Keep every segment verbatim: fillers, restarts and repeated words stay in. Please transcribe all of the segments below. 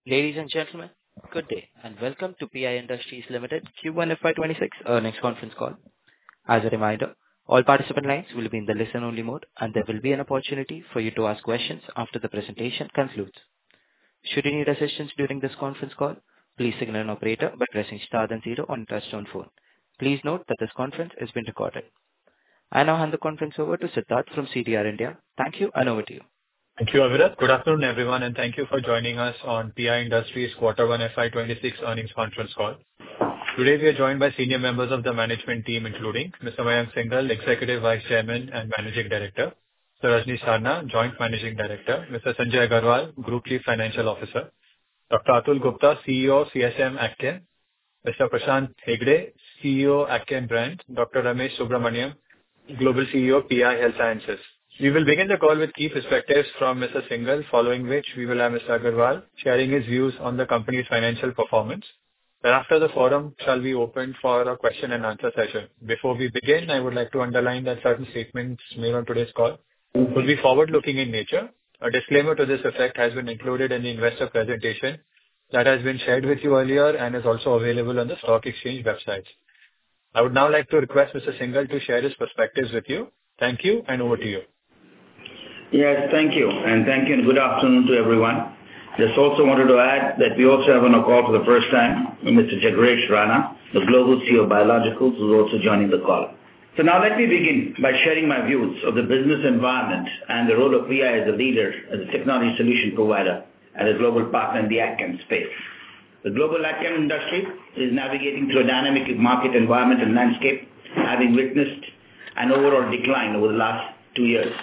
Ladies and gentlemen, good day, and welcome to P I Industries Limited Q one F Y twenty-six earnings conference call. As a reminder, all participant lines will be in the listen-only mode, and there will be an opportunity for you to ask questions after the presentation concludes. Should you need assistance during this conference call, please signal an operator by pressing star then zero on your touchtone phone. Please note that this conference is being recorded. I now hand the conference over to Siddharth from C D R India. Thank you, and over to you. Thank you, Avirat. Good afternoon, everyone, and thank you for joining us on P I Industries Quarter one F Y twenty-six earnings conference call. Today, we are joined by senior members of the management team, including Mister Mayank Singhal, Executive Vice Chairman and Managing Director, Mister Rajnish Sarna, Joint Managing Director, Mister Sanjay Agarwal, Group Chief Financial Officer, Doctor Atul Gupta, C E O, C S M AgChem, Mister Prashant Hegde, C E O, AgChem Brand, Doctor Ramesh Subramaniam, Global C E O, P I Health Sciences. We will begin the call with key perspectives from Mister Singhal, following which we will have Mister Agarwal sharing his views on the company's financial performance. Thereafter, the forum shall be opened for a question and answer session. Before we begin, I would like to underline that certain statements made on today's call will be forward-looking in nature. A disclaimer to this effect has been included in the investor presentation that has been shared with you earlier and is also available on the stock exchange websites. I would now like to request Mister Singhal to share his perspectives with you. Thank you, and over to you. Yes, thank you. And thank you and good afternoon to everyone. Just also wanted to add that we also have on a call for the first time Mister Jagresh Rana, the Global C E O of Biologicals, who is also joining the call. So now let me begin by sharing my views of the business environment and the role of P I as a leader, as a technology solution provider, and a global partner in the AgChem space. The global AgChem industry is navigating through a dynamic market environment and landscape, having witnessed an overall decline over the last two years.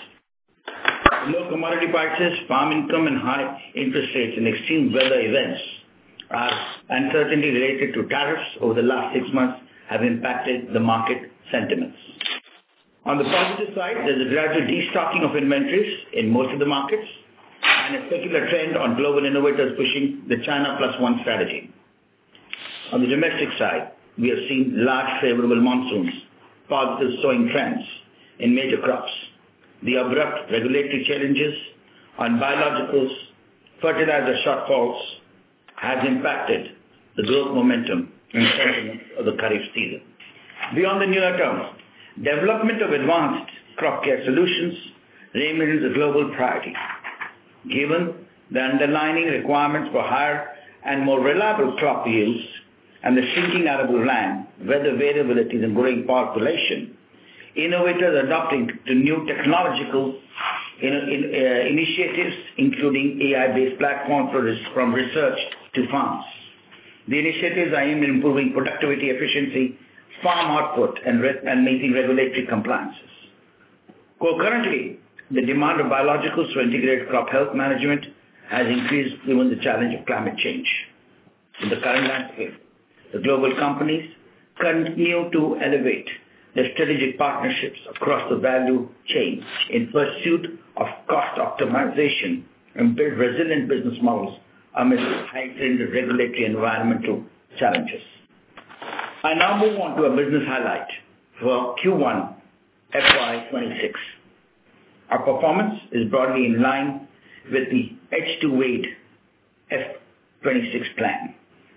Low commodity prices, farm income, and high interest rates and extreme weather events are uncertainty related to tariffs over the last six months have impacted the market sentiments. On the positive side, there's a gradual destocking of inventories in most of the markets and a secular trend on global innovators pushing the China plus one strategy. On the domestic side, we have seen large favorable monsoons, positive sowing trends in major crops. The abrupt regulatory challenges on biologicals, fertilizer shortfalls has impacted the growth momentum and sentiment of the Kharif season. Beyond the near term, development of advanced crop care solutions remains a global priority. Given the underlying requirements for higher and more reliable crop yields and the shrinking arable land, weather variabilities and growing population, innovators adopting to new technological in, in, uh, initiatives, including A I-based platforms for, from research to farms. The initiatives are aimed at improving productivity, efficiency, farm output, and, re- and meeting regulatory compliances. Concurrently, the demand of biologicals for integrated crop health management has increased given the challenge of climate change. In the current landscape, the global companies continue to elevate their strategic partnerships across the value chain in pursuit of cost optimization and build resilient business models amidst heightened regulatory environmental challenges. I now move on to a business highlight for Q one F Y twenty-six. Our performance is broadly in line with the H two Wade F twenty-six plan.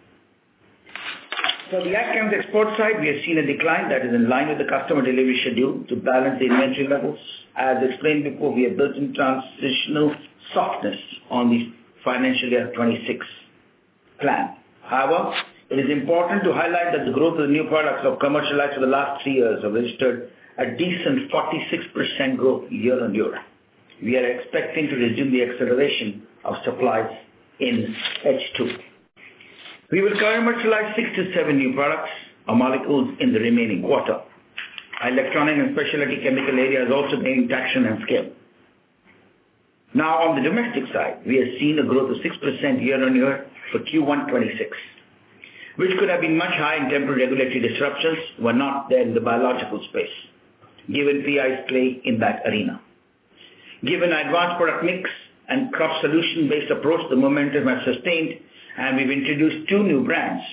For the AgChem's export side, we have seen a decline that is in line with the customer delivery schedule to balance the inventory levels. As explained before, we have built in transitional softness on the financial year twenty-six plan. However, it is important to highlight that the growth of the new products of commercialized for the last three years have registered a decent forty-six percent growth year on year. We are expecting to resume the acceleration of supplies in H two. We will commercialize six to seven new products or molecules in the remaining quarter. Our electronic and specialty chemical area is also gaining traction and scale. Now, on the domestic side, we have seen a growth of six percent year on year for Q one twenty-six, which could have been much higher in temporary regulatory disruptions were not there in the biological space, given P I's play in that arena. Given advanced product mix and crop solution-based approach, the momentum has sustained, and we've introduced two new brands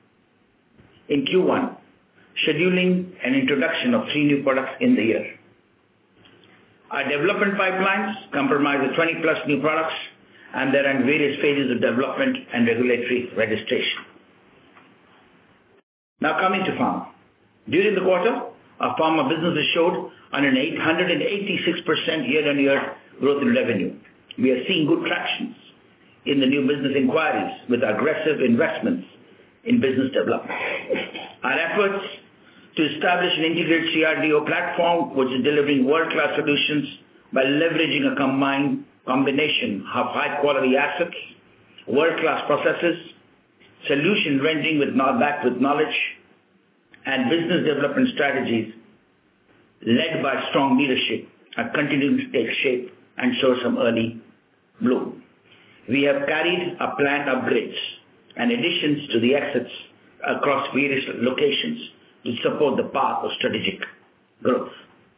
in Q one, scheduling an introduction of three new products in the year. Our development pipelines comprise twenty plus new products and they're in various phases of development and regulatory registration. Now coming to pharma. During the quarter, our pharma businesses showed an eight hundred eighty-six percent year-on-year growth in revenue. We are seeing good tractions in the new business inquiries with aggressive investments in business development. Our efforts to establish an integrated C R D O platform which is delivering world-class solutions by leveraging a combined combination of high-quality assets, world-class processes, solution rendering with backed with knowledge, and business development strategies led by strong leadership are continuing to take shape and show some early bloom. We have carried our planned upgrades and additions to the assets across various locations to support the path of strategic growth.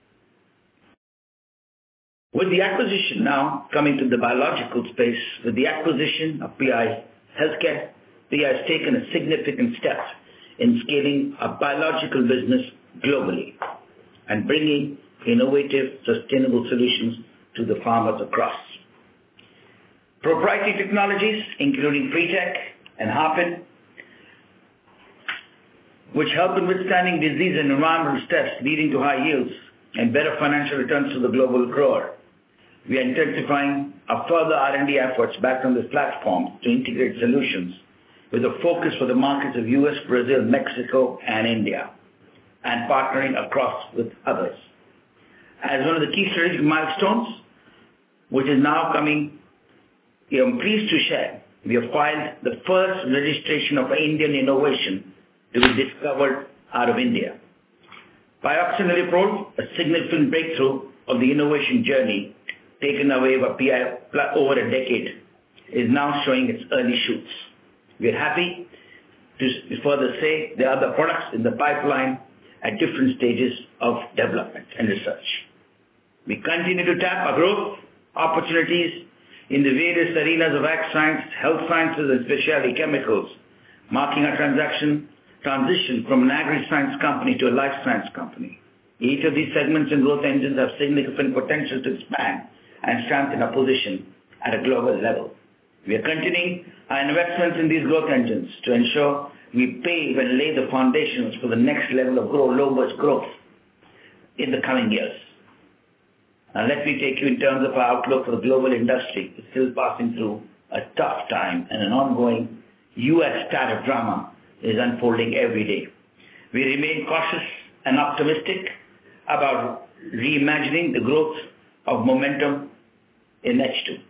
With the acquisition now coming to the biological space, with the acquisition of P I Healthcare, P I has taken a significant step in scaling a biological business globally and bringing innovative, sustainable solutions to the farmers across. Proprietary technologies, including Pretec and Harpin, which help in withstanding disease and environmental stress, leading to high yields and better financial returns to the global grower. We are intensifying our further R and D efforts back on this platform to integrate solutions with a focus for the markets of U S, Brazil, Mexico, and India, and partnering across with others. As one of the key strategic milestones, which is now coming, I'm pleased to share, we have filed the first registration of Indian innovation to be discovered out of India. Pyroxasulfone, a significant breakthrough of the innovation journey taken away by P I over a decade, is now showing its early shoots. We are happy to further say there are other products in the pipeline at different stages of development and research. We continue to tap our growth opportunities in the various arenas of ag science, health sciences, and specialty chemicals, marking our transaction transition from an agri-science company to a life science company. Each of these segments and growth engines have significant potential to expand and strengthen our position at a global level. We are continuing our investments in these growth engines to ensure we pave and lay the foundations for the next level of growth, robust growth in the coming years. Now let me take you in terms of our outlook for the global industry. It's still passing through a tough time, and an ongoing U S tariff drama is unfolding every day. We remain cautious and optimistic about reimagining the growth of momentum in H two.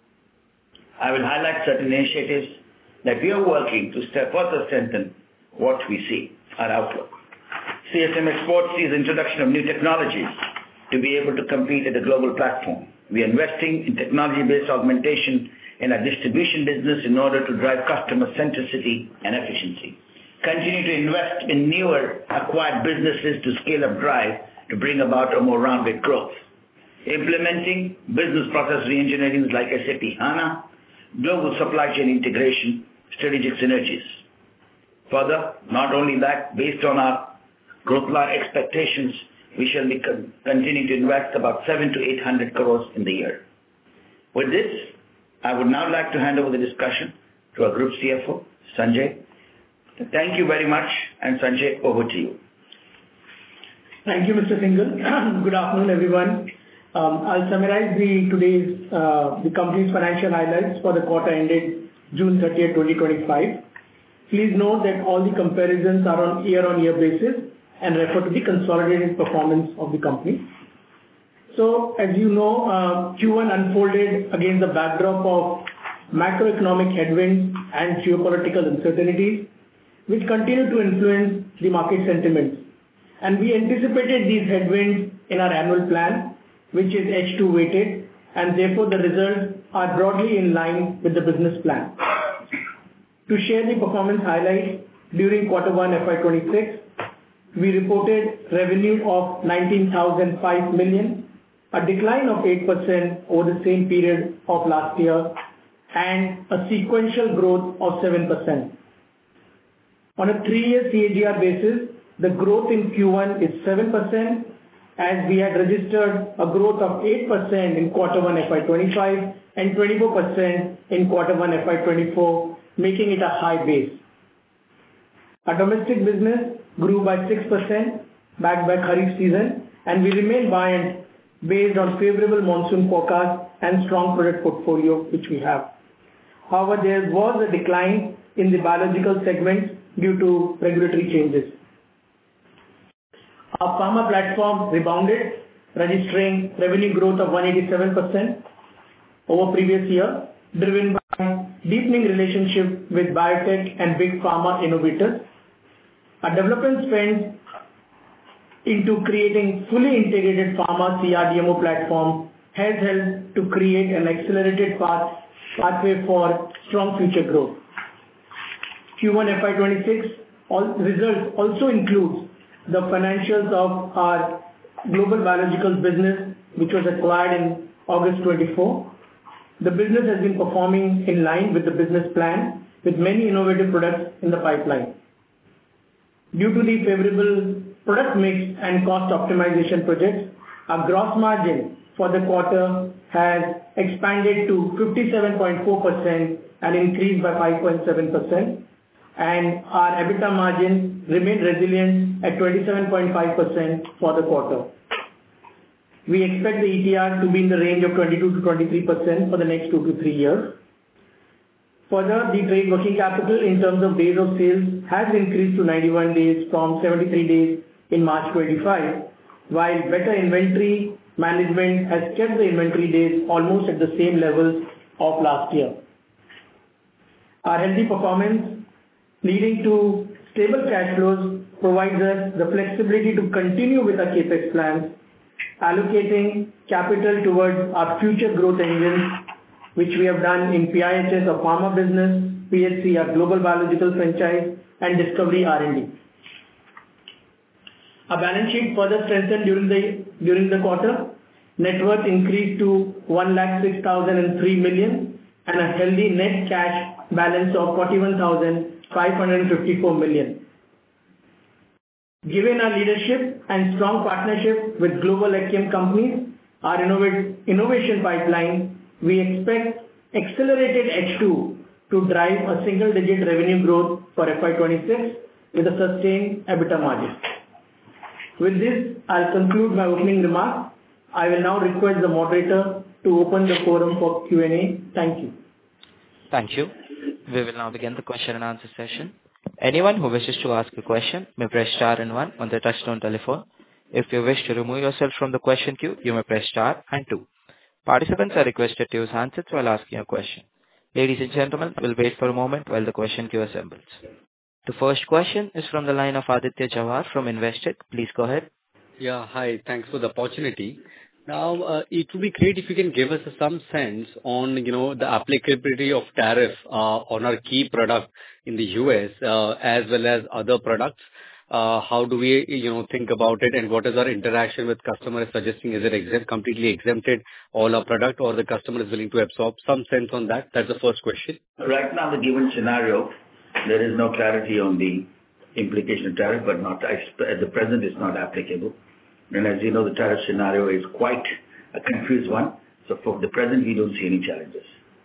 I will highlight certain initiatives that we are working to further strengthen what we see, our outlook. C S M Exports sees introduction of new technologies to be able to compete at a global platform. We are investing in technology-based augmentation in our distribution business in order to drive customer centricity and efficiency. Continue to invest in newer acquired businesses to scale up drive to bring about a more rounded growth. Implementing business process reengineering like S A P HANA, global supply chain integration, strategic synergies. Further, not only that, based on our growth line expectations, we shall be con- continuing to invest about seven to eight hundred crores in the year. With this, I would now like to hand over the discussion to our Group C F O, Sanjay. Thank you very much, and Sanjay, over to you. Thank you, Mister Singhal. Good afternoon, everyone. Um, I'll summarize the today's uh, the company's financial highlights for the quarter ended June thirtieth, twenty twenty-five. Please note that all the comparisons are on year-on-year basis and refer to the consolidated performance of the company. So, as you know, uh, Q one unfolded against the backdrop of macroeconomic headwinds and geopolitical uncertainties, which continue to influence the market sentiments. And we anticipated these headwinds in our annual plan, which is H two weighted, and therefore the results are broadly in line with the business plan. To share the performance highlights, during quarter one F Y twenty-six, we reported revenue of nineteen thousand five million, a decline of eight percent over the same period of last year, and a sequential growth of seven percent. On a three-year C A G R basis, the growth in Q one is seven percent, as we had registered a growth of eight percent in quarter one F Y twenty-five and twenty-four percent in quarter one F Y twenty-four, making it a high base. Our domestic business grew by six percent, backed by Kharif season, and we remain buoyant based on favorable monsoon forecast and strong product portfolio which we have. However, there was a decline in the biological segment due to regulatory changes. Our pharma platform rebounded, registering revenue growth of one hundred eighty-seven percent over previous year, driven by deepening relationship with biotech and big pharma innovators. Our development spend into creating fully integrated pharma C R D M O platform has helped to create an accelerated path, pathway for strong future growth. Q one F Y twenty-six all results also includes the financials of our global biologicals business, which was acquired in August twenty-four. The business has been performing in line with the business plan, with many innovative products in the pipeline. Due to the favorable product mix and cost optimization projects, our gross margin for the quarter has expanded to fifty-seven point four percent and increased by five point seven percent, and our EBITDA margin remained resilient at twenty-seven point five percent for the quarter. We expect the E T R to be in the range of twenty-two to twenty-three percent for the next two to three years. Further, the trade working capital in terms of days of sales has increased to ninety-one days from seventy-three days in March twenty-five, while better inventory management has kept the inventory days almost at the same levels of last year. Our healthy performance leading to stable cash flows provides us the flexibility to continue with our capex plans, allocating capital towards our future growth engines, which we have done in P I H S, our pharma business, P H C, our global biological franchise, and discovery R and D. Our balance sheet further strengthened during the during the quarter. Net worth increased to one lakh six thousand three million and a healthy net cash balance of forty-one thousand five hundred fifty-four million. Given our leadership and strong partnership with global agchem companies, our innovate, innovation pipeline, we expect accelerated H two to drive a single-digit revenue growth for F Y twenty-six with a sustained EBITDA margin. With this, I'll conclude my opening remarks. I will now request the moderator to open the forum for Q and A. Thank you. Thank you. We will now begin the question and answer session. Anyone who wishes to ask a question may press star and one on their touchtone telephone. If you wish to remove yourself from the question queue, you may press star and two. Participants are requested to use handsets while asking a question. Ladies and gentlemen, we'll wait for a moment while the question queue assembles. The first question is from the line of Aditya Jawar from Investec. Please go ahead. Yeah, hi. Thanks for the opportunity. Now, uh, it would be great if you can give us some sense on, you know, the applicability of tariff uh, on our key product in the U S uh, as well as other products. Uh, how do we, you know, think about it, and what is our interaction with customers suggesting? Is it exempt, completely exempted all our product, or the customer is willing to absorb? Some sense on that. That's the first question. Right now, the given scenario, there is no clarity on the implication of tariff, but not at the present it's not applicable. And as you know, the tariff scenario is quite a confused one. So for the present, we don't see any challenges.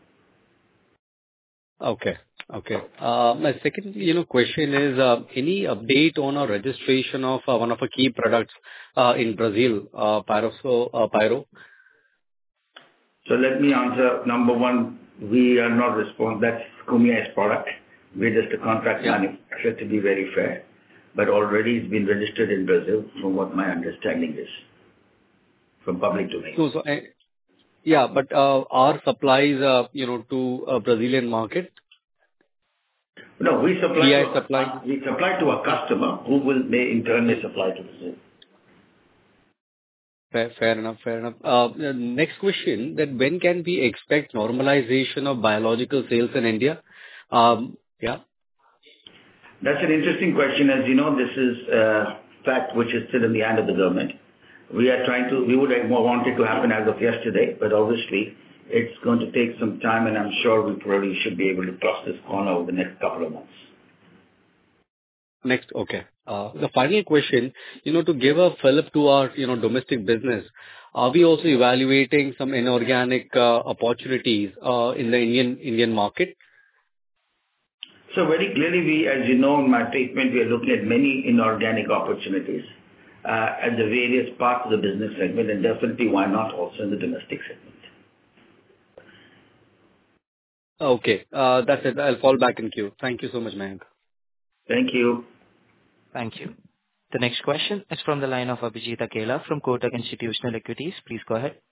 Okay. Okay. Uh, my second, you know, question is uh, any update on our registration of uh, one of our key products uh, in Brazil, uh, Pyro? Uh, Pyro? So let me answer. Number one, we are not responsible. That's Cumia's product. We're just a contract yeah. manufacturer, to be very fair. But already it's been registered in Brazil, from what my understanding is, from public domain. So, so uh, yeah, but uh, our supplies, uh, you know, to a Brazilian market. No, we supply. To, supply. Uh, we supply to a customer who will may in turn may supply to Brazil. Fair, fair enough. Fair enough. Uh, next question: that when can we expect normalization of biological sales in India? Um, yeah. That's an interesting question. As you know, this is a fact which is still in the hand of the government. We are trying to, we would have more wanted to happen as of yesterday, but obviously it's going to take some time, and I'm sure we probably should be able to cross this corner over the next couple of months. Next, okay. Uh, the final question, you know, to give a fillip to our, you know, domestic business, are we also evaluating some inorganic uh, opportunities uh, in the Indian Indian market? So very clearly, we, as you know, in my statement, we are looking at many inorganic opportunities uh, at the various parts of the business segment, and definitely why not also in the domestic segment. Okay, uh, that's it. I'll fall back in queue. Thank you so much, Mayank. Thank you. Thank you. The next question is from the line of Abhijit Akela from Kotak Institutional Equities. Please go ahead.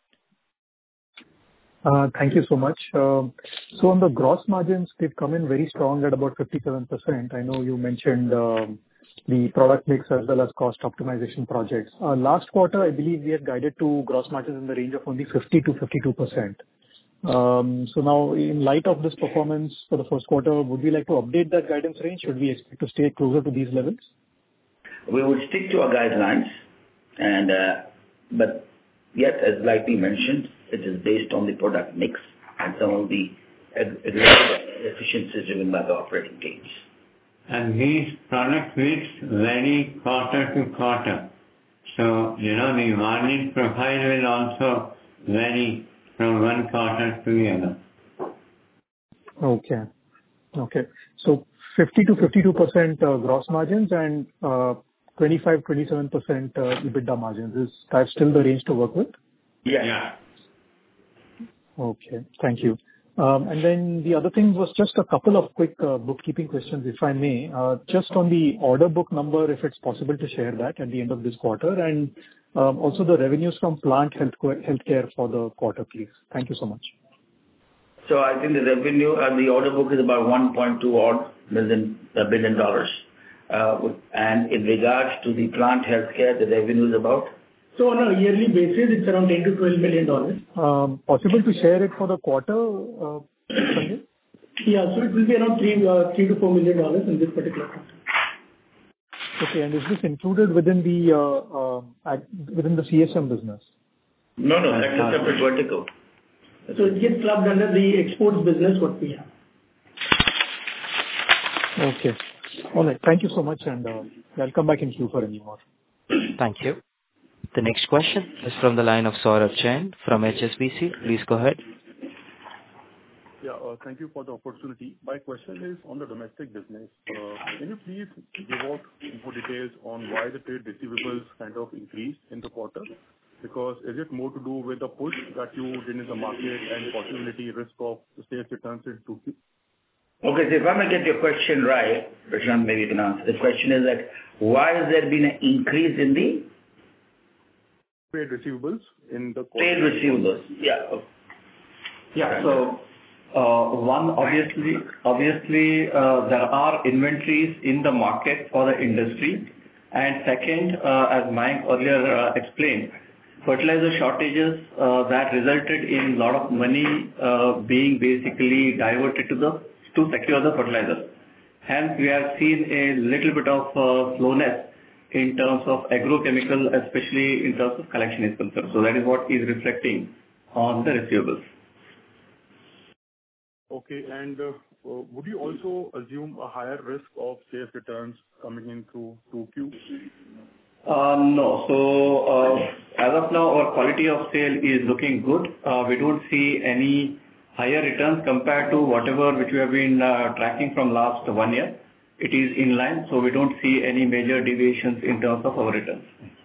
Uh, Thank you so much. Um, So on the gross margins, they've come in very strong at about fifty-seven percent. I know you mentioned um, the product mix as well as cost optimization projects. Uh, Last quarter, I believe we had guided to gross margins in the range of only fifty to fifty-two percent. Um, So now, in light of this performance for the first quarter, would we like to update that guidance range? Should we expect to stay closer to these levels? We would stick to our guidelines, and uh, but yet, as likely mentioned, it is based on the product mix and some of the ag- aggressive efficiencies driven by the operating teams. And these product mix vary quarter to quarter. So, you know, the margin profile will also vary from one quarter to the other. Okay. Okay. So fifty to fifty-two percent uh, gross margins and uh, twenty-five to twenty-seven percent uh, EBITDA margins. Is that still the range to work with? Yes. Yeah. Okay. Thank you. Um, And then the other thing was just a couple of quick uh, bookkeeping questions, if I may. Uh, Just on the order book number, if it's possible to share that at the end of this quarter, and um, also the revenues from plant health healthcare for the quarter, please. Thank you so much. So I think the revenue and the order book is about one point two odd million uh, billion dollars. Uh, with- and in regards to the plant healthcare, the revenue is about. So on a yearly basis, it's around ten to twelve million dollars. Um, Possible to share it for the quarter, uh, Sanjay? Yeah, so it will be around three, uh, three to four million dollars in this particular quarter. Okay. And is this included within the uh, uh, ag- within the C S M business? No, no, that's a separate vertical. So it gets clubbed under the exports business, what we have. Okay. All right. Thank you so much, and uh, I'll come back in queue for any more. Thank you. The next question is from the line of Saurabh Jain from H S B C. Please go ahead. Yeah, uh, thank you for the opportunity. My question is on the domestic business. Uh, Can you please give out more details on why the trade receivables kind of increased in the quarter? Because is it more to do with the push that you did in the market and possibility risk of the sales returns in two Q? Okay, so if I may get your question right, Prashant, maybe you can answer. The question is that why has there been an increase in the Trade receivables in the quarter. trade receivables? Yeah. okay. Yeah. So, uh, one, obviously, obviously, uh, there are inventories in the market for the industry. And second, uh, as Mayank earlier uh, explained, fertilizer shortages uh, that resulted in a lot of money uh, being basically diverted to the to secure the fertilizer. Hence, we have seen a little bit of uh, slowness in terms of agrochemical, especially in terms of collection is concerned. So that is what is reflecting on the receivables. Okay. And uh, uh, would you also assume a higher risk of sales returns coming in through two Q? Uh, no. So uh, as of now, our quality of sale is looking good. Uh, we don't see any higher returns compared to whatever which we have been uh, tracking from last one year. It is in line, so we don't see any major deviations in terms of our returns.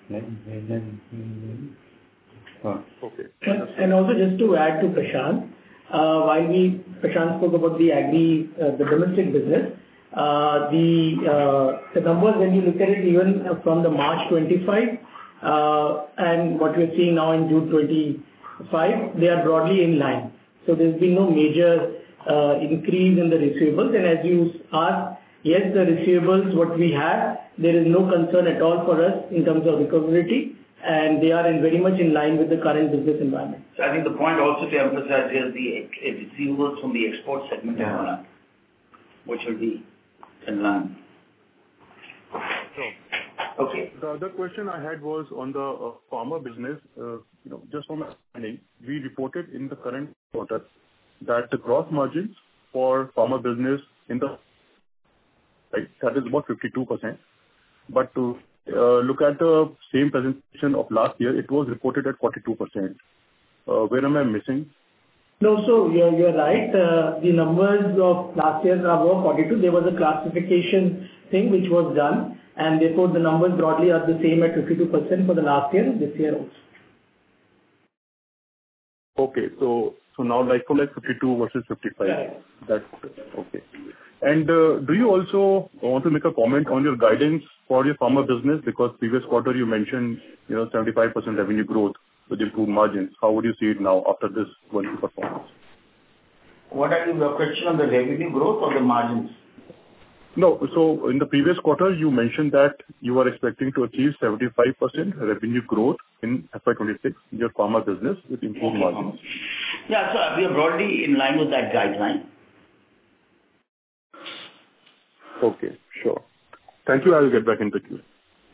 Okay. And and also just to add to Prashant, uh, while we, Prashant spoke about the agri, uh, the domestic business, uh, the uh, the numbers when you look at it even from the March twenty-five uh, and what we're seeing now in June twenty-five, they are broadly in line. So there's been no major uh, increase in the receivables. And as you asked, yes, the receivables, what we have, there is no concern at all for us in terms of recoverability, and they are in very much in line with the current business environment. So I think the point also to emphasize here is the ex- receivables from the export segment have gone up, which will be in line. So Okay. the other question I had was on the uh, pharma business. Uh, you know, just from my understanding, we reported in the current quarter that the gross margins for pharma business in the right, that is about fifty-two percent. But to uh, look at the same presentation of last year, it was reported at forty-two percent. Uh, Where am I missing? No, so you're, you're right. Uh, The numbers of last year are above forty-two. There was a classification thing which was done, and therefore the numbers broadly are the same at fifty-two percent for the last year and this year also. Okay. So so now like for like fifty-two versus fifty-five. Right. That's okay. And uh, do you also want to make a comment on your guidance for your pharma business? Because previous quarter you mentioned, you know, seventy-five percent revenue growth with improved margins. How would you see it now after this one performance? What are your question on the revenue growth or the margins? No. So in the previous quarter, you mentioned that you are expecting to achieve seventy-five percent revenue growth in F Y twenty-six in your pharma business with improved margins. Yeah, so we are broadly in line with that guideline. Okay, sure. Thank you. I will get back into queue.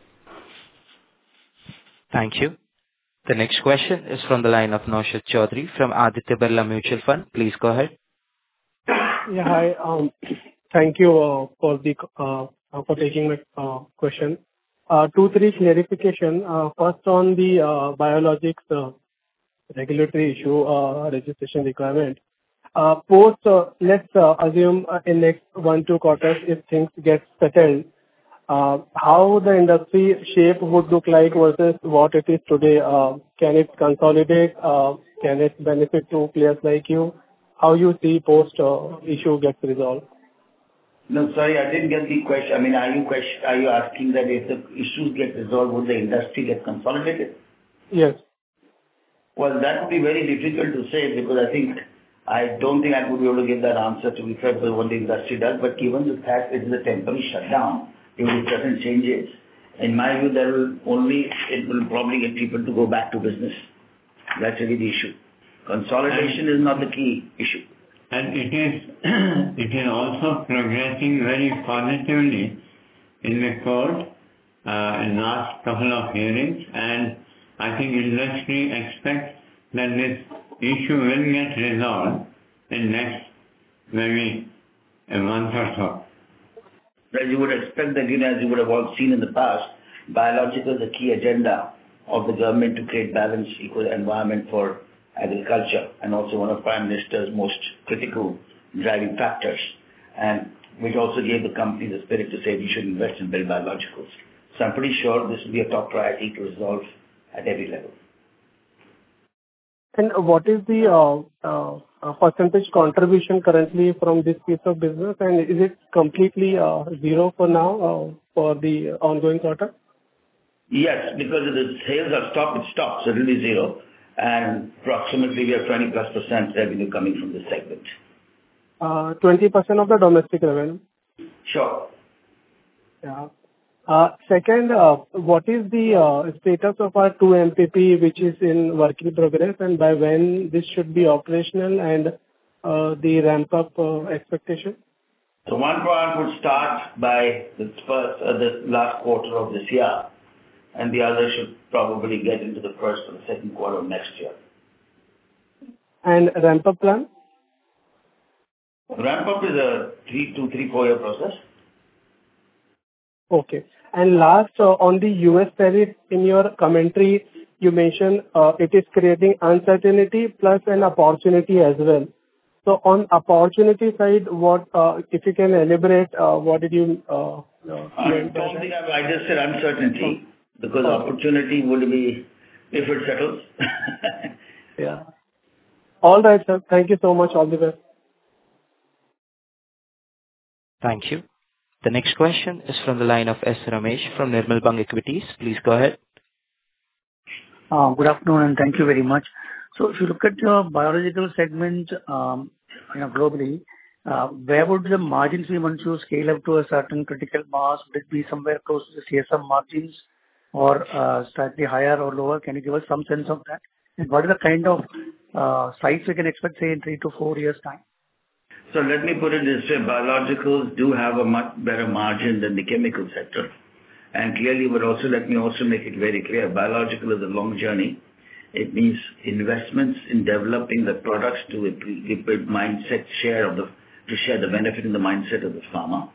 Thank you. The next question is from the line of Naushad Chaudhary from Aditya Birla Mutual Fund. Please go ahead. Yeah, hi. Um, Thank you uh, for the uh, uh, for taking my uh, question. Uh, Two, three clarification. Uh, First on the uh, biologics uh, regulatory issue, uh, registration requirement. Uh, Post, uh, let's uh, assume uh, in next one, two quarters, if things get settled, uh, how the industry shape would look like versus what it is today? Uh, Can it consolidate? Uh, Can it benefit to players like you? How you see post uh, issue gets resolved? No, sorry, I didn't get the question. I mean, are you question, are you asking that if the issues get resolved, would the industry get consolidated? Yes. Well, that would be very difficult to say because I think, I don't think I would be able to give that answer to be fair with what the industry does. But given the fact it is a temporary shutdown, it will be certain changes. In my view, there will only, it will probably get people to go back to business. That's really the issue. Consolidation is not the key issue. And it is it is also progressing very positively in the court uh, in last couple of hearings, and I think industry expects that this issue will get resolved in next maybe a month or so. As you would expect that, you know, as you would have all seen in the past, biological is a key agenda of the government to create balanced equal environment for agriculture, and also one of Prime Minister's most critical driving factors, and which also gave the company the spirit to say we should invest in build biologicals. So I'm pretty sure this will be a top priority to resolve at every level. And what is the uh, uh, percentage contribution currently from this piece of business, and is it completely uh, zero for now uh, for the ongoing quarter? Yes, because if the sales are stopped, it stops, so it will be zero. And approximately we have twenty plus percent revenue coming from this segment. Uh, twenty percent of the domestic revenue? Sure. Yeah. Uh, Second, uh, what is the uh, status of our two M P P, which is in work in progress, and by when this should be operational, and uh, the ramp-up uh, expectation? So one plant would start by the first, uh, the last quarter of this year, and the other should probably get into the first or the second quarter of next year. And ramp-up plan? Ramp-up is a three, two, three, four-year process. Okay. And last, uh, on the U S tariff, in your commentary, you mentioned uh, it is creating uncertainty plus an opportunity as well. So on opportunity side, what, uh, if you can elaborate, uh, what did you uh, uh, I don't think I, I just said uncertainty, because okay. Opportunity would be if it settles. Yeah. All right, sir. Thank you so much. All the best. Thank you. The next question is from the line of S. Ramesh from Nirmal Bang Equities. Please go ahead. Uh, Good afternoon, and thank you very much. So if you look at your biological segment, um, you know, globally, uh, where would the margins be once you scale up to a certain critical mass? Would it be somewhere close to the C S M margins or uh, slightly higher or lower? Can you give us some sense of that? And what is the kind of uh, size we can expect, say, in three to four years' time? So let me put it this way. Biologicals do have a much better margin than the chemical sector. And clearly, but also let me also make it very clear, biological is a long journey. It means investments in developing the products to build mindset share of the, to share the benefit in the mindset of the farmer.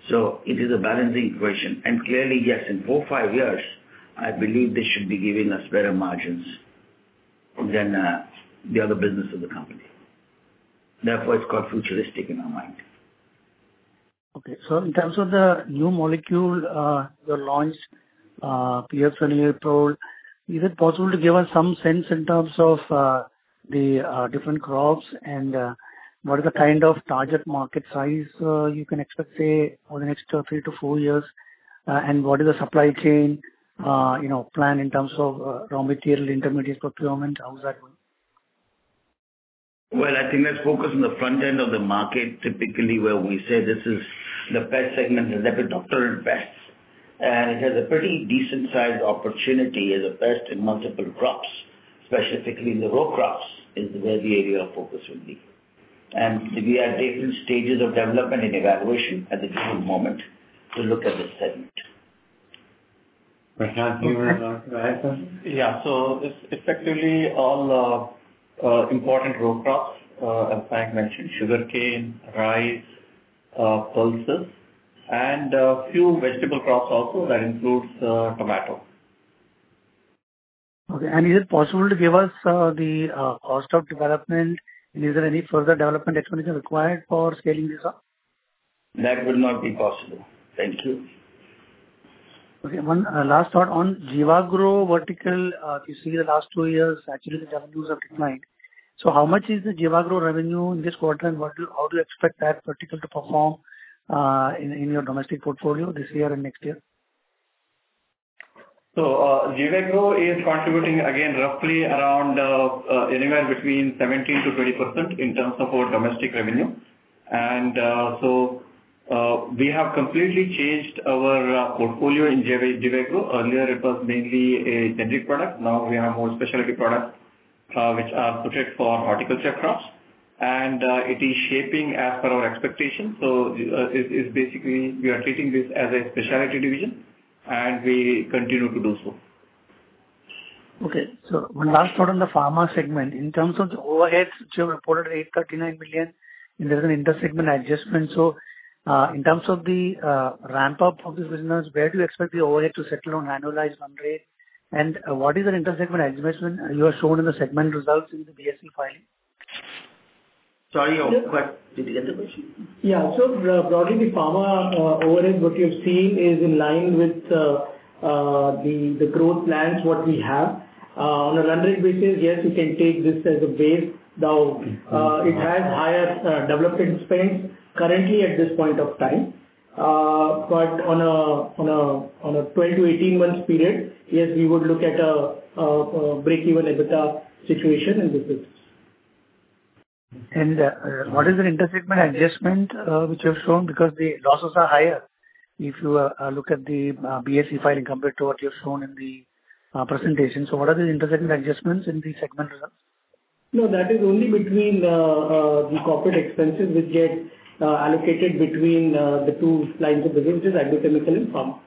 So it is a balancing equation. And clearly, yes, in four, five years, I believe they should be giving us better margins than uh, the other business of the company. Therefore, it's called futuristic in our mind. Okay. So in terms of the new molecule uh, you launched, uh, pyafenilprole, is it possible to give us some sense in terms of uh, the uh, different crops and uh, what is the kind of target market size uh, you can expect, say, over the next uh, three to four years, uh, and what is the supply chain, uh, you know, plan in terms of uh, raw material, intermediate procurement? How is that going? Well, I think let's focus on the front end of the market, typically where we say this is the pest segment, the lepidopteran pests. And it has a pretty decent sized opportunity as a pest in multiple crops, specifically in the row crops is where the area of focus will be. And we are at different stages of development and evaluation at the given moment to look at this segment. Prashant, you want to add something? Yeah. So it's effectively all uh, uh, important row crops, uh, as Frank mentioned, sugarcane, rice, uh, pulses, and a few vegetable crops also that includes uh, tomato. Okay. And is it possible to give us uh, the uh, cost of development? And is there any further development expenditure required for scaling this up? That will not be possible. Thank you. Okay. One uh, last thought on Jivagro vertical. Uh, you see the last two years, actually the revenues have declined. So how much is the Jivagro revenue in this quarter, and what do, how do you expect that vertical to perform uh, in, in your domestic portfolio this year and next year? So uh, Jivagro is contributing again roughly around uh, uh, anywhere between seventeen to twenty percent in terms of our domestic revenue. And uh, so uh, we have completely changed our uh, portfolio in Jivagro. Earlier it was mainly a generic product. Now we have more specialty products uh, which are suited for horticulture crops. And uh, it is shaping as per our expectations. So uh, it is basically we are treating this as a specialty division, and we continue to do so. Okay. So one last thought on the pharma segment. In terms of the overheads, which you have reported eight hundred thirty-nine million, and there is an inter-segment adjustment. So uh, in terms of the uh, ramp-up of this business, where do you expect the overhead to settle on annualized run rate? And uh, what is the inter-segment adjustment you have shown in the segment results in the B S E filing? Sorry, but did you get the question? Yeah. So uh, broadly, the pharma uh, overhead, what you've seen is in line with uh, uh, the the growth plans what we have. Uh, on a run rate basis, yes, you can take this as a base. Now, uh, it has higher uh, development spends currently at this point of time. Uh, but on a on a on a twelve to eighteen months period, yes, we would look at a, a, a break-even EBITDA situation in this business. And uh, what is the inter-segment adjustment uh, which you have shown? Because the losses are higher if you uh, uh, look at the uh, B S E filing compared to what you have shown in the uh, presentation. So what are the inter-segment adjustments in the segment results? No, that is only between uh, uh, the corporate expenses which get uh, allocated between uh, the two lines of business, which is agrochemical and pharma.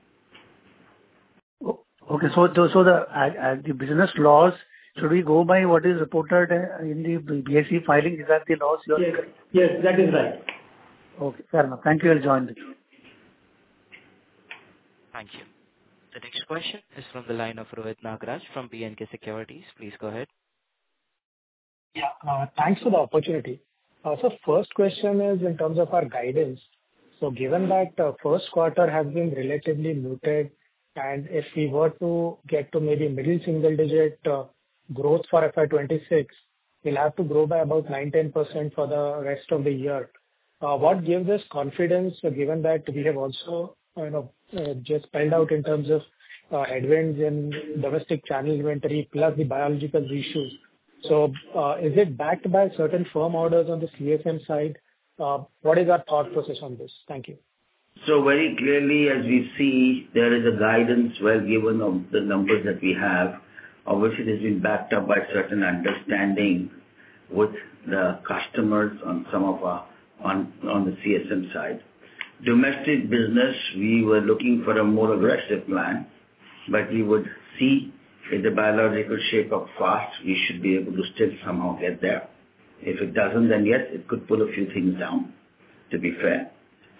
Okay. So so so the uh, the business loss, should we go by what is reported uh, in the B S E filing? Is that the loss you are? Yes. Yes, that is right. Okay, fair enough. Thank you. I'll join the queue. Thank you. The next question is from the line of Rohit Nagraj from B and K Securities. Please go ahead. Yeah, uh, thanks for the opportunity. Uh, so first question is in terms of our guidance. So given that uh, first quarter has been relatively muted, and if we were to get to maybe middle single digit uh, growth for F Y twenty-six, we'll have to grow by about nine to ten percent for the rest of the year. Uh, what gives us confidence, uh, given that we have also you know, uh, just spelled out in terms of uh, headwinds in domestic channel inventory plus the biological issues? So uh, is it backed by certain firm orders on the C S M side? Uh, what is our thought process on this? Thank you. So very clearly, as we see, there is a guidance well given of the numbers that we have. Obviously, it has been backed up by certain understanding with the customers on some of our, on, on the C S M side. Domestic business, we were looking for a more aggressive plan, but we would see if the biological shape up fast, we should be able to still somehow get there. If it doesn't, then yes, it could pull a few things down, to be fair.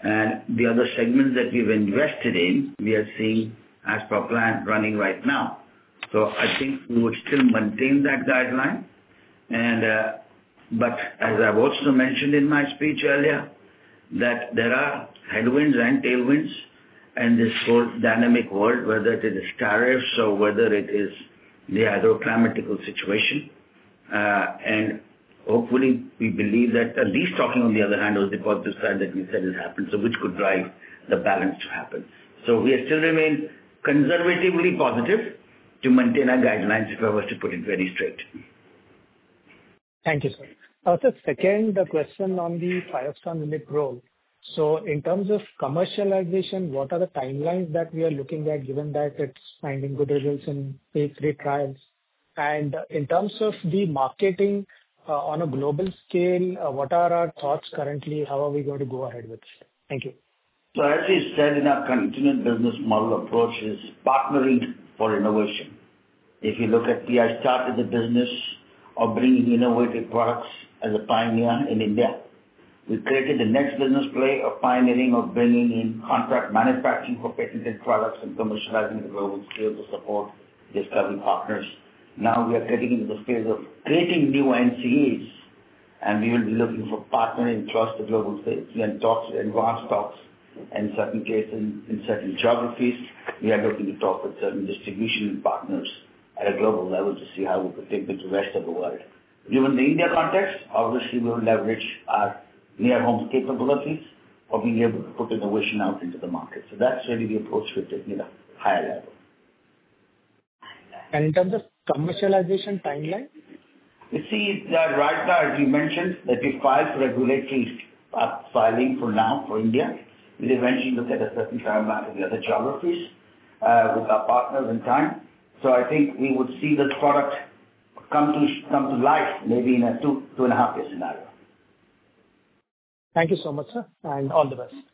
And the other segments that we've invested in, we are seeing as per plan running right now. So I think we would still maintain that guideline. And uh, but as I've also mentioned in my speech earlier, that there are headwinds and tailwinds in this whole dynamic world, whether it is tariffs or whether it is the agroclimatical situation. Uh, and hopefully we believe that at least talking on the other hand was the positive side that we said has happened, so which could drive the balance to happen. So we still remain conservatively positive to maintain our guidelines if I was to put it very straight. Thank you, sir. Uh, so second uh, question on the Five-Star Millet Roll. So in terms of commercialization, what are the timelines that we are looking at, given that it's finding good results in phase three trials? And in terms of the marketing uh, on a global scale, uh, what are our thoughts currently? How are we going to go ahead with it? Thank you. So as we said in our continued business model approach is partnering for innovation. If you look at P I started the business of bringing innovative products as a pioneer in India. We created the next business play of pioneering of bringing in contract manufacturing for patented products and commercializing at a global scale to support discovery partners. Now we are getting into the phase of creating new N C Es, and we will be looking for partnering across the global stage. We are in talks, advanced talks, in certain cases, in certain geographies. We are looking to talk with certain distribution partners at a global level to see how we could take it to the rest of the world. Given the India context, obviously we will leverage our near home capabilities of being able to put innovation out into the market. So that's really the approach we're taking at a higher level. And in terms of commercialization timeline? You see, that right now, as you mentioned, that we filed for regulatory uh, filing for now for India. We'll eventually look at a certain timeline for the other geographies uh, with our partners in time. So I think we would see this product come to come to life maybe in a two, two and a half year scenario. Thank you so much, sir, and all the best.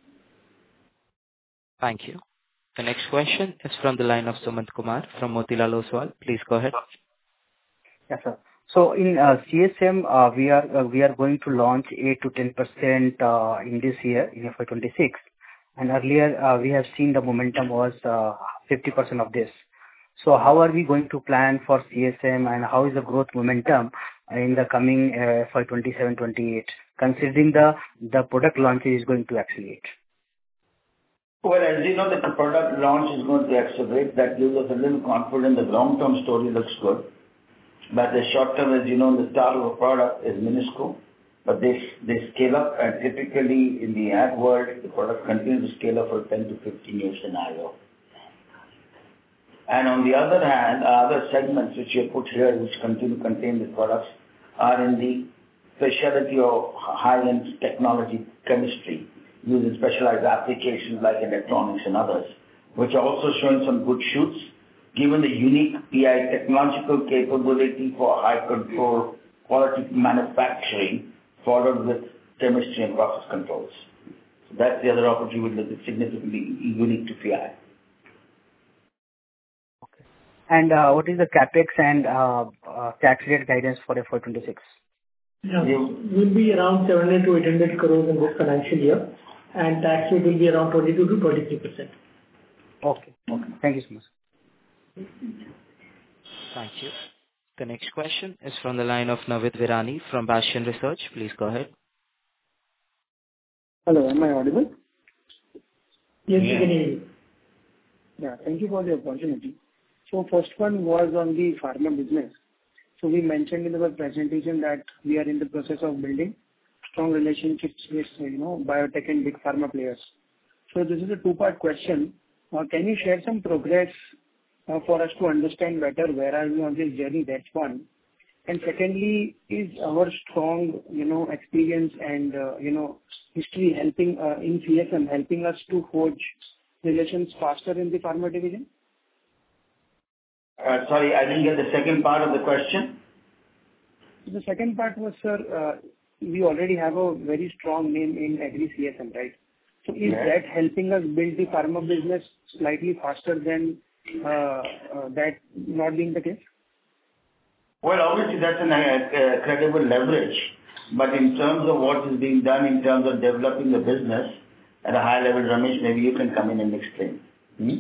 Thank you. The next question is from the line of Sumant Kumar from Motilal Oswal. Please go ahead. Yes, sir. So in uh, C S M, uh, we are uh, we are going to launch eight to ten percent uh, in this year, in F Y twenty-six. And earlier, uh, we have seen the momentum was uh, fifty percent of this. So how are we going to plan for C S M, and how is the growth momentum in the coming uh, F Y twenty-seven twenty-eight, considering the the product launch is going to accelerate? Well, as you know, the product launch is going to accelerate. That gives us a little confidence. The long-term story looks good. But the short term, as you know, the start of a product is minuscule. But they, they scale up, and typically in the ad world, the product continues to scale up for ten to fifteen year scenario. And on the other hand, other segments which you put here, which continue to contain the products, are in the specialty or high-end technology chemistry, using specialized applications like electronics and others, which are also showing some good shoots, given the unique P I technological capability for high control quality manufacturing, followed with chemistry and process controls. So that's the other opportunity that is significantly unique to P I. Okay. And uh, what is the capex and uh, uh, tax rate guidance for F Y twenty-six? Yeah, will be around seven hundred to eight hundred crores in this financial year, and tax rate will be around twenty-two to twenty-three percent. Okay. Okay. Thank you so much. Thank you. The next question is from the line of Navid Virani from Bastion Research. Please go ahead. Hello, am I audible? Yes, we can hear you. Yeah, thank you for the opportunity. So first one was on the pharma business. So we mentioned in our presentation that we are in the process of building strong relationships with, you know, biotech and big pharma players. So this is a two-part question. Uh, can you share some progress uh, for us to understand better where are we on this journey? That's one. And secondly, is our strong, you know, experience and, uh, you know, history helping uh, in C S M, helping us to forge relations faster in the pharma division? Uh, sorry, I didn't get the second part of the question. The second part was, sir, uh, we already have a very strong name in Agri C S M, right? So is Yes. that helping us build the pharma business slightly faster than uh, uh, that not being the case? Well, obviously that's an uh, credible leverage, but in terms of what is being done in terms of developing the business, at a high level, Ramesh, maybe you can come in and explain. Hmm?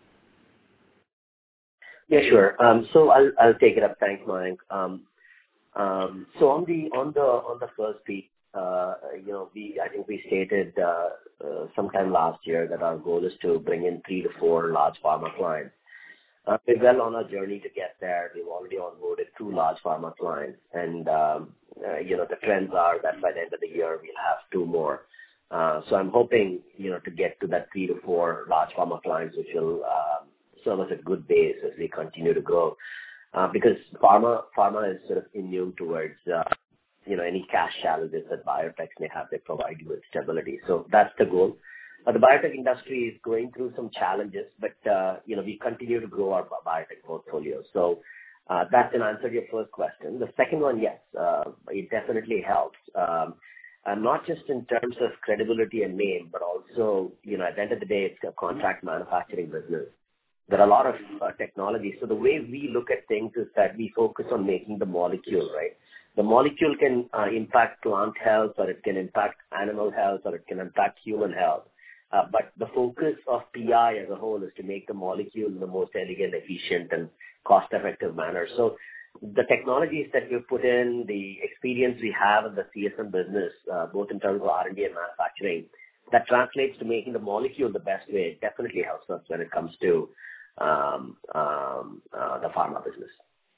Yeah, sure. Um, so I'll I'll take it up. Thanks, Mayank. Um, um, so on the on the on the first piece, uh, you know, we I think we stated uh, uh, sometime last year that our goal is to bring in three to four large pharma clients. Uh, we're well on our journey to get there. We've already onboarded two large pharma clients, and um, uh, you know the trends are that by the end of the year we'll have two more. Uh, so I'm hoping you know to get to that three to four large pharma clients, which will uh, serve as a good base as we continue to grow. Uh, because pharma pharma is sort of immune towards uh, you know any cash challenges that biotechs may have. They provide you with stability. So that's the goal. Uh, the biotech industry is going through some challenges, but uh, you know we continue to grow our biotech portfolio. So uh, that's an answer to your first question. The second one, yes, uh, it definitely helps. Um, and not just in terms of credibility and name, but also you know at the end of the day, it's a contract manufacturing business. There are a lot of uh, technology. So the way we look at things is that we focus on making the molecule, right? The molecule can uh, impact plant health, or it can impact animal health, or it can impact human health. Uh, but the focus of P I as a whole is to make the molecule in the most elegant, efficient, and cost-effective manner. So the technologies that we've put in, the experience we have in the C S M business, uh, both in terms of R and D and manufacturing, that translates to making the molecule the best way. It definitely helps us when it comes to um, um, uh, the pharma business.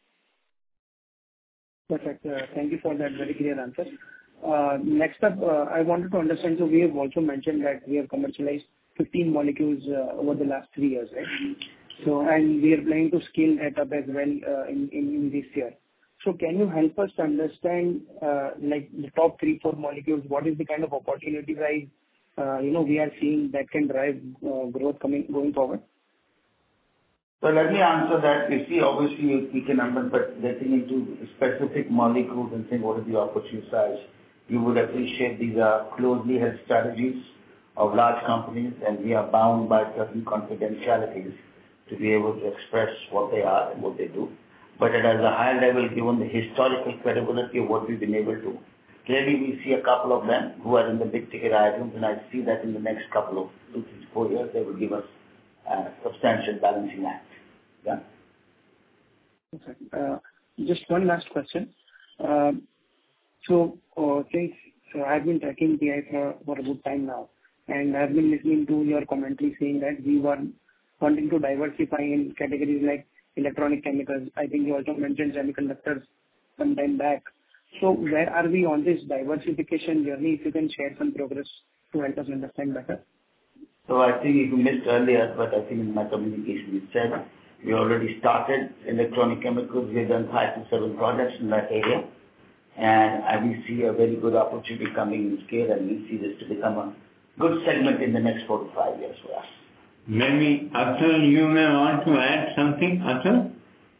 Perfect. Uh, Thank you for that very clear answer. Uh, Next up, uh, I wanted to understand, so we have also mentioned that we have commercialized fifteen molecules uh, over the last three years, right? So, and we are planning to scale that up as well uh, in in in this year. So can you help us understand, uh, like the top three, four molecules, what is the kind of opportunity size, uh, you know, we are seeing that can drive uh, growth coming going forward? So let me answer that. You see, obviously, we can number, but getting into specific molecules and saying what is the opportunity size, you would appreciate these are closely held strategies of large companies, and we are bound by certain confidentialities to be able to express what they are and what they do. But at a high level, given the historical credibility of what we've been able to, clearly we see a couple of them who are in the big ticket items, and I see that in the next couple of two, three, four years, they will give us a substantial balancing act. Yeah. Okay. Uh, Just one last question. Um, So, uh, since uh, I've been tracking P I for for a good time now, and I've been listening to your commentary saying that we were wanting to diversify in categories like electronic chemicals. I think you also mentioned semiconductors some time back. So where are we on this diversification journey? If you can share some progress to help us understand better. So I think you missed earlier, but I think in my communication it said we already started electronic chemicals. We've done five to seven projects in that area. And I will see a very good opportunity coming in scale, and we see this to become a good segment in the next four to five years for us. Maybe, Atul, you may want to add something, Atul?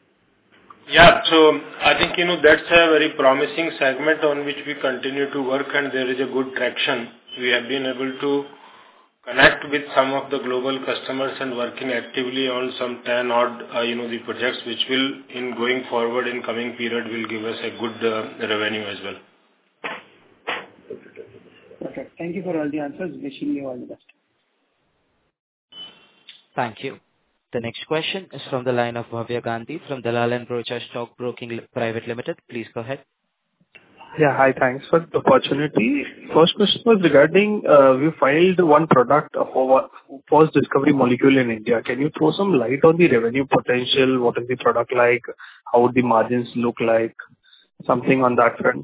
Yeah, so I think, you know, that's a very promising segment on which we continue to work, and there is a good traction. We have been able to connect with some of the global customers and working actively on some ten odd, uh, you know, the projects which will, in going forward in coming period, will give us a good uh, revenue as well. Perfect. Thank you for all the answers. Wishing you all the best. Thank you. The next question is from the line of Bhavya Gandhi from Dalal and Broacha Stock Broking Private Limited. Please go ahead. Yeah, hi. Thanks for the opportunity. First question was regarding, uh, we filed one product for first discovery molecule in India. Can you throw some light on the revenue potential? What is the product like? How would the margins look like? Something on that front.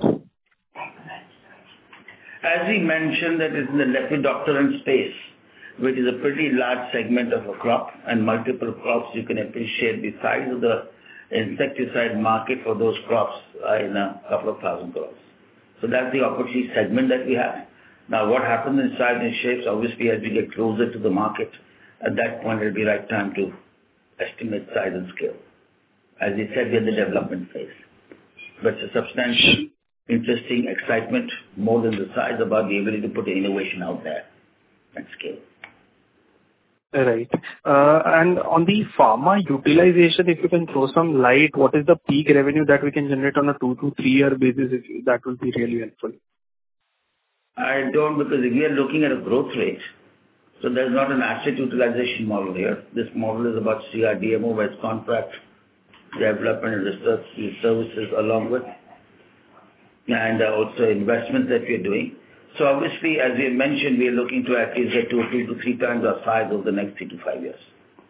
As we mentioned, that is in the lepidopteran space, which is a pretty large segment of a crop, and multiple crops. You can appreciate the size of the insecticide market for those crops are in a couple of thousand crores. So that's the opportunity segment that we have. Now, what happens in size and shapes, obviously, as we get closer to the market, at that point, it'll be right time to estimate size and scale. As we said, we're in the development phase. But it's a substantial, interesting excitement, more than the size, about the ability to put the innovation out there and scale. Right. Uh, and on the pharma utilization, if you can throw some light, what is the peak revenue that we can generate on a two to three year basis? If you, that will be really helpful. I don't, because if we are looking at a growth rate, So there's not an asset utilization model here. This model is about C R D M O, where it's contract development and research services along with, and uh, also investments that we're doing. So obviously, as we mentioned, we are looking to at least get to two to three times our size over the next three to five years.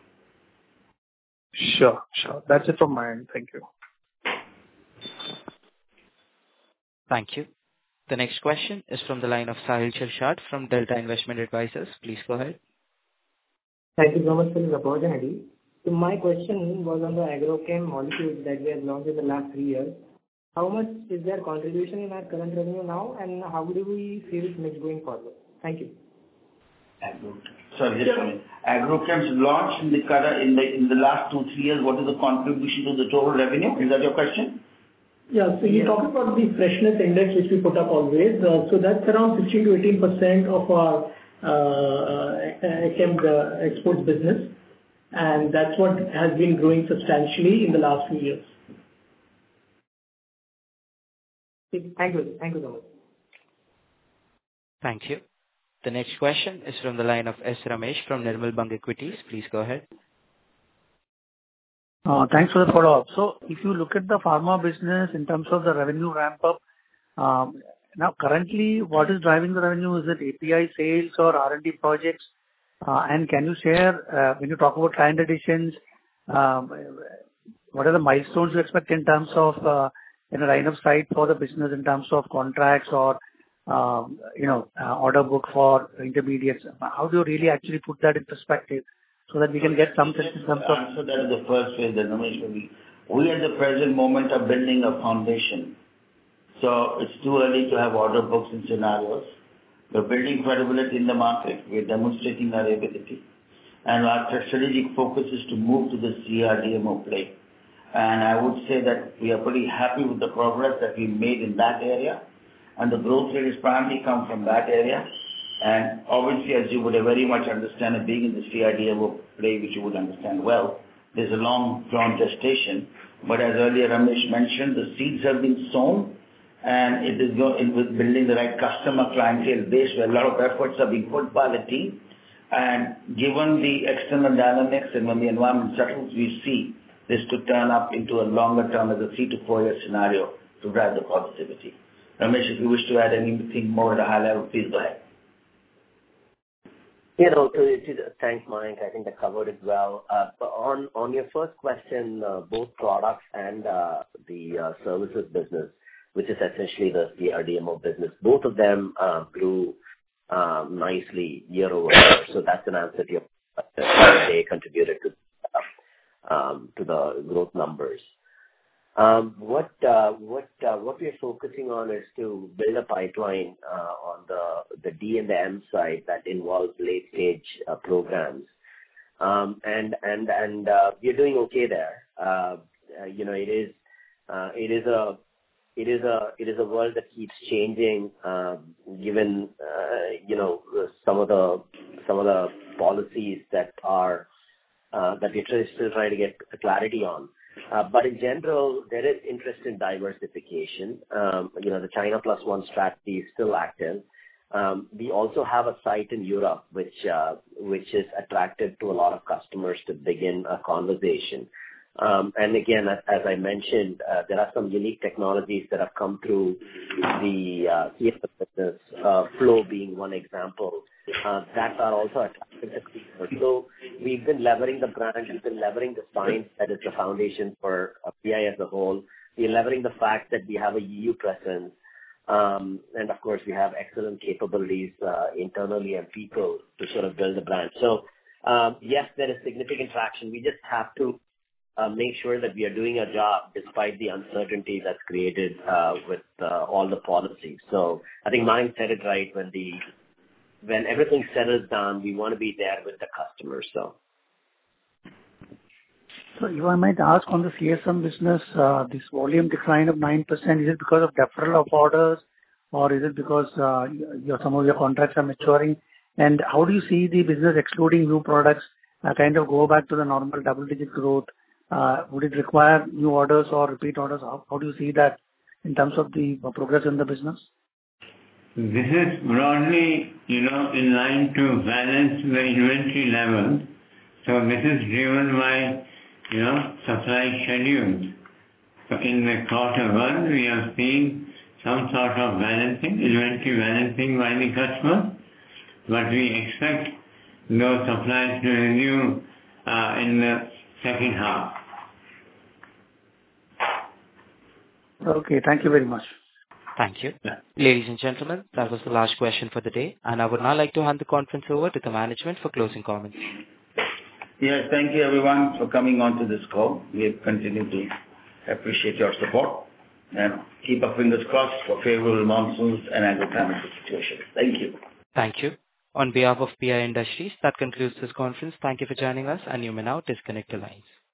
Sure, sure. That's it from my end. Thank you. Thank you. The next question is from the line of Sahil Shirshad from Delta Investment Advisors. Please go ahead. Thank you so much for this opportunity. So my question was on the agrochem molecules that we have launched in the last three years. How much is their contribution in our current revenue now, and how do we see this mix going forward? Thank you. Sorry, just a minute. Agrochem's launched in the current, in the in the last two three years. What is the contribution to the total revenue? Is that your question? Yeah. So you talk about the freshness index which we put up always. Uh, so that's around sixteen to eighteen percent of our uh, chem uh, exports business, and that's what has been growing substantially in the last few years. Thank you. Thank you so much. Thank you. The next question is from the line of S. Ramesh from Nirmal Bang Equities. Please go ahead. Uh, Thanks for the follow-up. So if you look at the pharma business in terms of the revenue ramp-up, um, now currently, what is driving the revenue? Is it A P I sales or R and D projects? Uh, And can you share, uh, when you talk about client additions, um, what are the milestones you expect in terms of, uh, in a line of sight for the business in terms of contracts or, um, you know, uh, order book for intermediates? How do you really actually put that in perspective so that we can get some sense in terms of... So that is the first phase, that Ramesh, we, we at the present moment are building a foundation. So it's too early to have order books and scenarios. We're building credibility in the market. We're demonstrating our ability. And our strategic focus is to move to the C R D M O play. And I would say that we are pretty happy with the progress that we made in that area. And the growth rate is primarily come from that area. And obviously, as you would very much understand, and being in the C R D M O play, which you would understand well, there's a long-drawn gestation. But as earlier Ramesh mentioned, the seeds have been sown, and it is going with building the right customer clientele base where a lot of efforts are being put by the team. And given the external dynamics and when the environment settles, we see this to turn up into a longer term as a three to four year scenario to drive the positivity. Ramesh, if you wish to add anything more at a high level, please go ahead. You know, to, to, thanks, Mike. I think that covered it well. Uh, but on on your first question, uh, both products and uh, the uh, services business, which is essentially the C R D M O business, both of them uh, grew um, nicely year over year. So that's an answer to your question. They contributed to uh, um, to the growth numbers. Um, what uh, what uh, what we're focusing on is to build a pipeline uh, on the the D and the M side that involves late stage uh, programs, um, and and and uh, we're doing okay there. Uh, uh, you know, it is uh, it is a it is a it is a world that keeps changing, uh, given uh, you know some of the some of the policies that are uh, that we're still trying to get clarity on. Uh, but in general, there is interest in diversification. Um, you know, the China Plus One strategy is still active. Um, we also have a site in Europe, which uh, which is attractive to a lot of customers to begin a conversation. Um, and again, as, as I mentioned, uh, there are some unique technologies that have come through the uh, C S M business, uh, Flow being one example, uh, that are also attractive to customers. So we've been leveraging the brand, we've been leveraging the science that is the foundation for uh, P I as a whole. We're leveraging the fact that we have a E U presence. Um, and of course, we have excellent capabilities uh, internally and people to sort of build the brand. So um, yes, there is significant traction. We just have to Uh, make sure that we are doing our job despite the uncertainty that's created uh, with uh, all the policies. So I think Mike said it right. When the when everything settles down, we want to be there with the customers. So, so if I might ask on the C S M business, uh, this volume decline of nine percent, is it because of deferral of orders, or is it because uh, your, some of your contracts are maturing? And how do you see the business excluding new products uh, kind of go back to the normal double-digit growth? Uh, would it require new orders or repeat orders? How, how do you see that in terms of the progress in the business? This is broadly, you know, in line to balance the inventory level. So this is driven by, you know, supply schedules. So in the quarter one, we have seen some sort of balancing, inventory balancing by the customer, but we expect those supplies to renew uh, in the second half. Okay, thank you very much. Thank you. Yeah. Ladies and gentlemen, that was the last question for the day, and I would now like to hand the conference over to the management for closing comments. Yes, thank you everyone for coming on to this call. We continue to appreciate your support and keep our fingers crossed for favorable monsoons and agricultural situation. Thank you. Thank you. On behalf of P I Industries, that concludes this conference. Thank you for joining us, and you may now disconnect the lines.